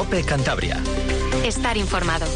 COPE Cantabria. Estar informado.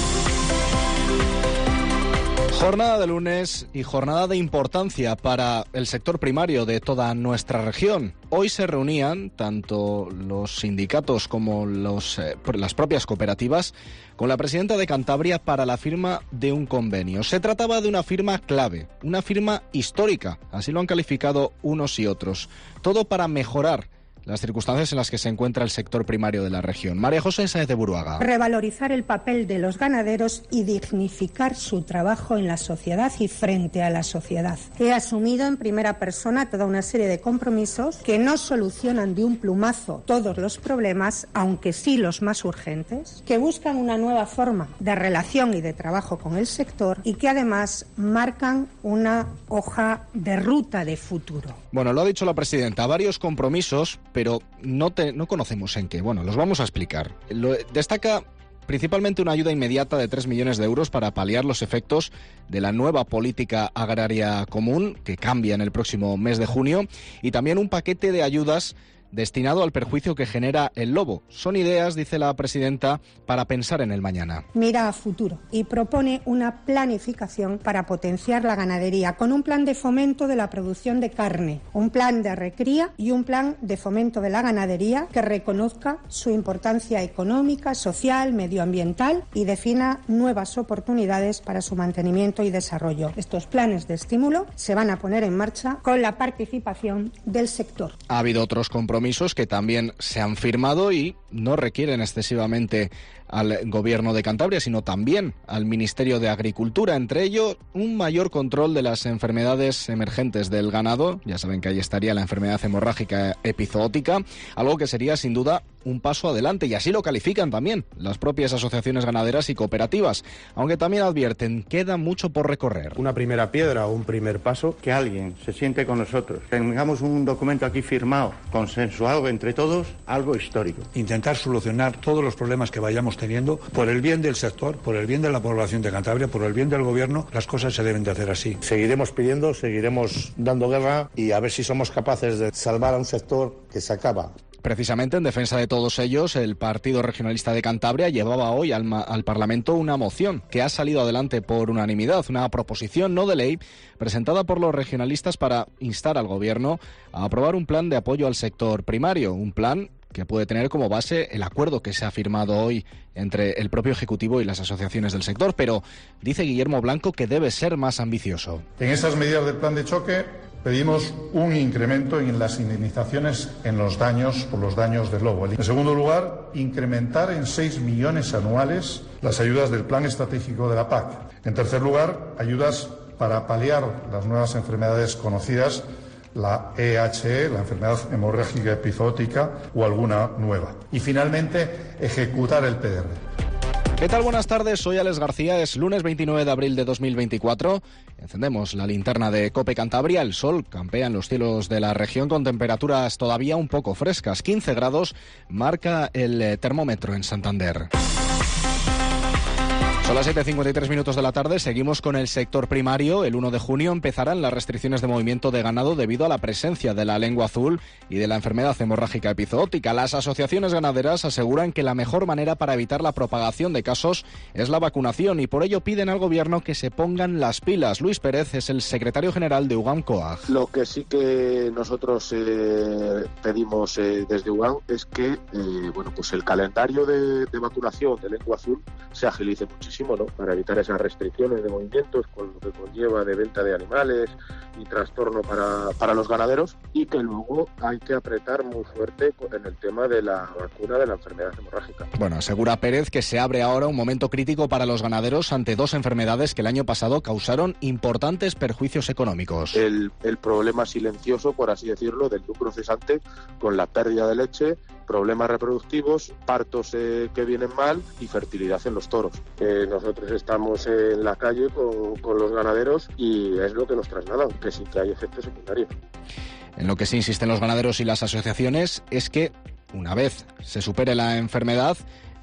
Jornada de lunes y jornada de importancia para el sector primario de toda nuestra región. Hoy se reunían tanto los sindicatos como las propias cooperativas con la presidenta de Cantabria para la firma de un convenio. Se trataba de una firma clave, una firma histórica, así lo han calificado unos y otros. Todo para mejorar las circunstancias en las que se encuentra el sector primario de la región. María José Sáenz de Buruaga. Revalorizar el papel de los ganaderos y dignificar su trabajo en la sociedad y frente a la sociedad. He asumido en primera persona toda una serie de compromisos que no solucionan de un plumazo todos los problemas, aunque sí los más urgentes, que buscan una nueva forma de relación y de trabajo con el sector y que además marcan una hoja de ruta de futuro. Bueno, lo ha dicho la presidenta, varios compromisos, pero no conocemos en qué. Bueno, los vamos a explicar. Destaca principalmente una ayuda inmediata de 3 millones de euros para paliar los efectos de la nueva política agraria común, que cambia en el próximo mes de junio, y también un paquete de ayudas destinado al perjuicio que genera el lobo. Son ideas, dice la presidenta, para pensar en el mañana. Mira a futuro y propone una planificación para potenciar la ganadería con un plan de fomento de la producción de carne, un plan de recría y un plan de fomento de la ganadería que reconozca su importancia económica, social, medioambiental y defina nuevas oportunidades para su mantenimiento y desarrollo. Estos planes de estímulo se van a poner en marcha con la participación del sector. Ha habido otros compromisos que también se han firmado y no requieren excesivamente al Gobierno de Cantabria, sino también al Ministerio de Agricultura. Entre ellos, un mayor control de las enfermedades emergentes del ganado. Ya saben que ahí estaría la enfermedad hemorrágica epizootica, algo que sería sin duda un paso adelante, y así lo califican también las propias asociaciones ganaderas y cooperativas, aunque también advierten, queda mucho por recorrer. Una primera piedra o un primer paso, que alguien se siente con nosotros, que tengamos un documento aquí firmado, consensuado entre todos, algo histórico. Intentar solucionar todos los problemas que vayamos teniendo, por el bien del sector, por el bien de la población de Cantabria, por el bien del gobierno, las cosas se deben de hacer así. Seguiremos pidiendo, seguiremos dando guerra y a ver si somos capaces de salvar a un sector que se acaba. Precisamente en defensa de todos ellos, el Partido Regionalista de Cantabria llevaba hoy al Parlamento una moción que ha salido adelante por unanimidad, una proposición no de ley presentada por los regionalistas para instar al Gobierno a aprobar un plan de apoyo al sector primario, un plan que puede tener como base el acuerdo que se ha firmado hoy entre el propio Ejecutivo y las asociaciones del sector, pero dice Guillermo Blanco que debe ser más ambicioso. En esas medidas del plan de choque pedimos un incremento en las indemnizaciones por los daños del lobo. En segundo lugar, incrementar en 6 millones anuales las ayudas del Plan Estratégico de la PAC. En tercer lugar, ayudas para paliar las nuevas enfermedades conocidas, la EHE, la enfermedad hemorrágica epizootica o alguna nueva. Y finalmente, ejecutar el PDR. ¿Qué tal? Buenas tardes, soy Alex García, es lunes 29 de abril de 2024. Encendemos la linterna de COPE Cantabria, el sol campea en los cielos de la región con temperaturas todavía un poco frescas. 15 grados marca el termómetro en Santander. Son las 7:53 minutos de la tarde, seguimos con el sector primario. El 1 de junio empezarán las restricciones de movimiento de ganado debido a la presencia de la lengua azul y de la enfermedad hemorrágica epizootica. Las asociaciones ganaderas aseguran que la mejor manera para evitar la propagación de casos es la vacunación y por ello piden al Gobierno que se pongan las pilas. Luis Pérez es el secretario general de UGAM COAG. Lo que sí que nosotros pedimos desde UGAM es que pues el calendario de vacunación de lengua azul se agilice muchísimo, ¿no? Para evitar esas restricciones de movimientos con lo que conlleva de venta de animales y trastorno para los ganaderos, y que luego hay que apretar muy fuerte en el tema de la vacuna de la enfermedad hemorrágica. Bueno, asegura Pérez que se abre ahora un momento crítico para los ganaderos ante dos enfermedades que el año pasado causaron importantes perjuicios económicos. El problema silencioso, por así decirlo, del lucro cesante con la pérdida de leche, problemas reproductivos, partos que vienen mal y fertilidad en los toros. Nosotros estamos en la calle con los ganaderos y es lo que nos trasladan, que sí que hay efectos secundarios. En lo que sí insisten los ganaderos y las asociaciones es que una vez se supere la enfermedad,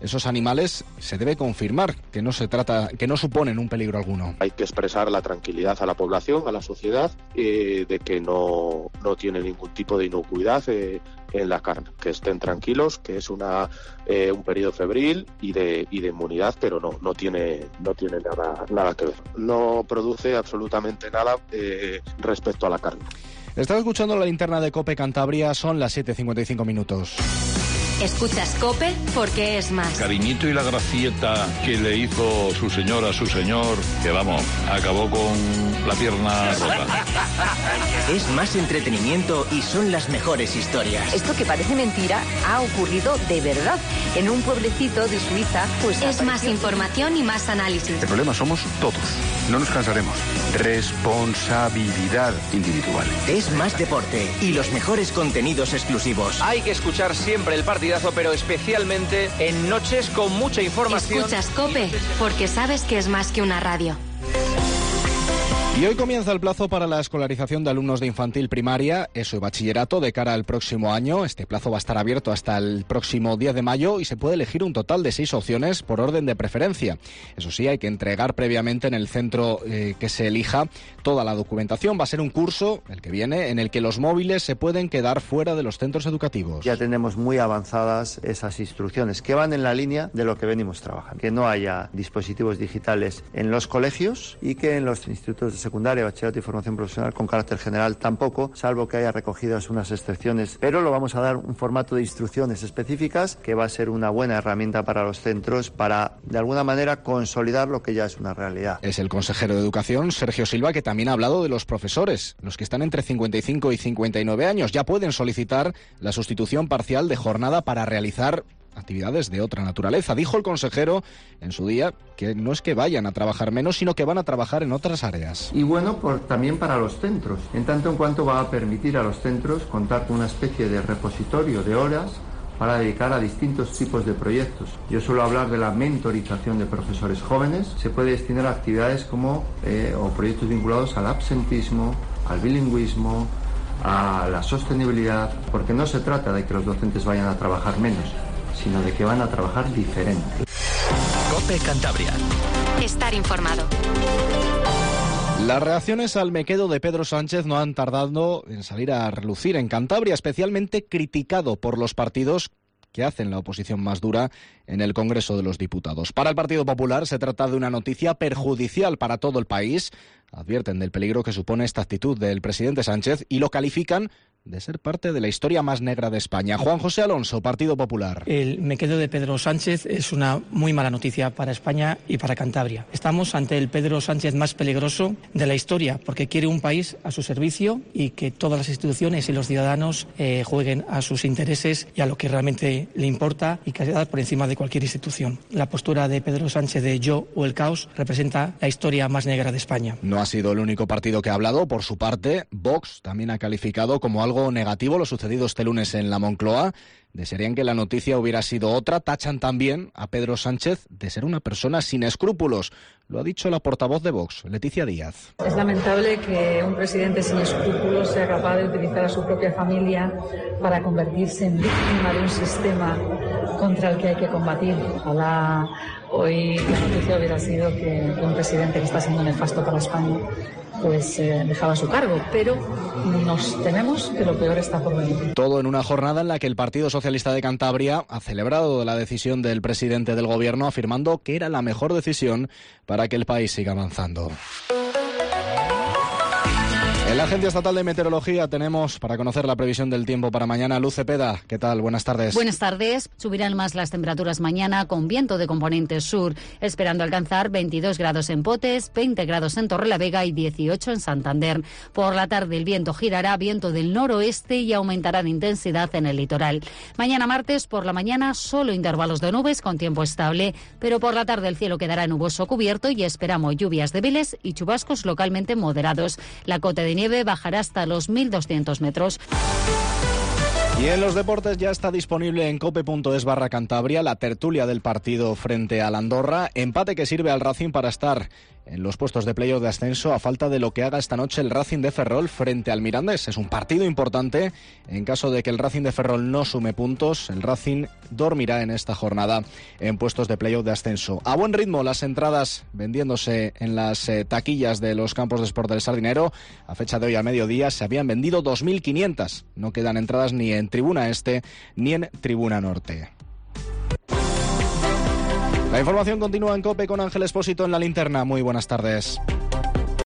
esos animales se debe confirmar que no suponen un peligro alguno. Hay que expresar la tranquilidad a la población, a la sociedad, de que no tiene ningún tipo de inocuidad en la carne, que estén tranquilos, que es un periodo febril y de inmunidad, pero no tiene nada que ver. No produce absolutamente nada respecto a la carne. Estás escuchando la linterna de COPE Cantabria, son las 7:55 minutos. Escuchas COPE porque es más. Cariñito y la gracieta que le hizo su señora a su señor, que vamos, acabó con la pierna rota. Es más entretenimiento y son las mejores historias. Esto que parece mentira ha ocurrido de verdad. En un pueblecito de Suiza, pues es más información y más análisis. El problema somos todos. No nos cansaremos. Responsabilidad individual. Es más deporte y los mejores contenidos exclusivos. Hay que escuchar siempre el partidazo, pero especialmente en noches con mucha información. Escuchas COPE porque sabes que es más que una radio. Y hoy comienza el plazo para la escolarización de alumnos de infantil, primaria, ESO y bachillerato de cara al próximo año. Este plazo va a estar abierto hasta el próximo 10 de mayo y se puede elegir un total de 6 opciones por orden de preferencia. Eso sí, hay que entregar previamente en el centro que se elija toda la documentación. Va a ser un curso, el que viene, en el que los móviles se pueden quedar fuera de los centros educativos. Ya tenemos muy avanzadas esas instrucciones que van en la línea de lo que venimos trabajando. Que no haya dispositivos digitales en los colegios y que en los institutos de secundaria, bachillerato y formación profesional con carácter general tampoco, salvo que haya recogidas unas excepciones. Pero lo vamos a dar un formato de instrucciones específicas que va a ser una buena herramienta para los centros para, de alguna manera, consolidar lo que ya es una realidad. Es el consejero de Educación, Sergio Silva, que también ha hablado de los profesores. Los que están entre 55 y 59 años ya pueden solicitar la sustitución parcial de jornada para realizar actividades de otra naturaleza. Dijo el consejero en su día que no es que vayan a trabajar menos, sino que van a trabajar en otras áreas. Y bueno, también para los centros, en tanto en cuanto va a permitir a los centros contar con una especie de repositorio de horas para dedicar a distintos tipos de proyectos. Yo suelo hablar de la mentorización de profesores jóvenes. Se puede destinar a actividades como o proyectos vinculados al absentismo, al bilingüismo, a la sostenibilidad, porque no se trata de que los docentes vayan a trabajar menos, sino de que van a trabajar diferente. COPE Cantabria. Estar informado. Las reacciones al mequedo de Pedro Sánchez no han tardado en salir a relucir en Cantabria, especialmente criticado por los partidos que hacen la oposición más dura en el Congreso de los Diputados. Para el Partido Popular se trata de una noticia perjudicial para todo el país. Advierten del peligro que supone esta actitud del presidente Sánchez y lo califican de ser parte de la historia más negra de España. Juan José Alonso, Partido Popular. El mequedo de Pedro Sánchez es una muy mala noticia para España y para Cantabria. Estamos ante el Pedro Sánchez más peligroso de la historia, porque quiere un país a su servicio y que todas las instituciones y los ciudadanos jueguen a sus intereses y a lo que realmente le importa y que quede por encima de cualquier institución. La postura de Pedro Sánchez de yo o el caos representa la historia más negra de España. No ha sido el único partido que ha hablado. Por su parte, Vox también ha calificado como algo negativo lo sucedido este lunes en la Moncloa. Desearían que la noticia hubiera sido otra. Tachan también a Pedro Sánchez de ser una persona sin escrúpulos. Lo ha dicho la portavoz de Vox, Leticia Díaz. Es lamentable que un presidente sin escrúpulos sea capaz de utilizar a su propia familia para convertirse en víctima de un sistema contra el que hay que combatir. Ojalá hoy la noticia hubiera sido que un presidente que está siendo nefasto para España pues dejaba su cargo, pero nos tememos que lo peor está por venir. Todo en una jornada en la que el Partido Socialista de Cantabria ha celebrado la decisión del presidente del Gobierno, afirmando que era la mejor decisión para que el país siga avanzando. En la Agencia Estatal de Meteorología tenemos para conocer la previsión del tiempo para mañana. Luz Cepeda, ¿qué tal? Buenas tardes. Buenas tardes. Subirán más las temperaturas mañana con viento de componente sur, esperando alcanzar 22 grados en Potes, 20 grados en Torrelavega y 18 en Santander. Por la tarde el viento girará, viento del noroeste y aumentará de intensidad en el litoral. Mañana martes por la mañana solo intervalos de nubes con tiempo estable, pero por la tarde el cielo quedará nuboso cubierto y esperamos lluvias débiles y chubascos localmente moderados. La cota de nieve bajará hasta los 1.200 metros. Y en los deportes ya está disponible en cope.es/Cantabria la tertulia del partido frente al Andorra, empate que sirve al Racing para estar en los puestos de playoff de ascenso a falta de lo que haga esta noche el Racing de Ferrol frente al Mirandés. Es un partido importante. En caso de que el Racing de Ferrol no sume puntos, el Racing dormirá en esta jornada en puestos de playoff de ascenso. A buen ritmo las entradas vendiéndose en las taquillas de los campos de Sport del Sardinero. A fecha de hoy al mediodía se habían vendido 2.500. No quedan entradas ni en Tribuna Este ni en Tribuna Norte. La información continúa en COPE con Ángel Expósito en la linterna. Muy buenas tardes.